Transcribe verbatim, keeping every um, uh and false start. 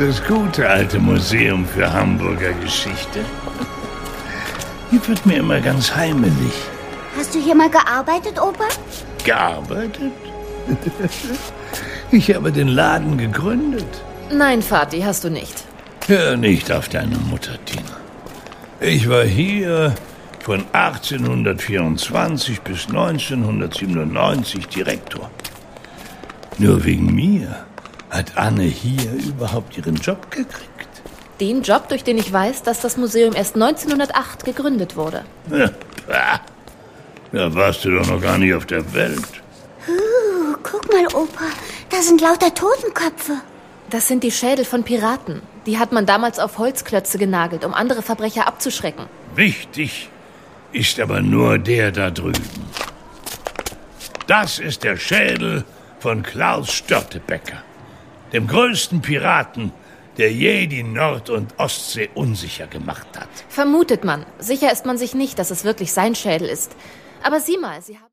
Das gute alte Museum für Hamburger Geschichte. Hier wird mir immer ganz heimelig. Hast du hier mal gearbeitet, Opa? Gearbeitet? Ich habe den Laden gegründet. Nein, Vati, hast du nicht. Hör nicht auf deine Mutter, Tina. Ich war hier von achtzehnhundertvierundzwanzig bis neunzehnhundertsiebenundneunzig Direktor. Nur wegen mir hat Anne hier überhaupt ihren Job gekriegt. Den Job, durch den ich weiß, dass das Museum erst neunzehnhundertacht gegründet wurde. Ja, da warst du doch noch gar nicht auf der Welt. Uh, guck mal, Opa, da sind lauter Totenköpfe. Das sind die Schädel von Piraten. Die hat man damals auf Holzklötze genagelt, um andere Verbrecher abzuschrecken. Wichtig ist aber nur der da drüben. Das ist der Schädel von Klaus Störtebeker, dem größten Piraten, der je die Nord- und Ostsee unsicher gemacht hat. Vermutet man. Sicher ist man sich nicht, dass es wirklich sein Schädel ist. Aber sieh mal, sie haben...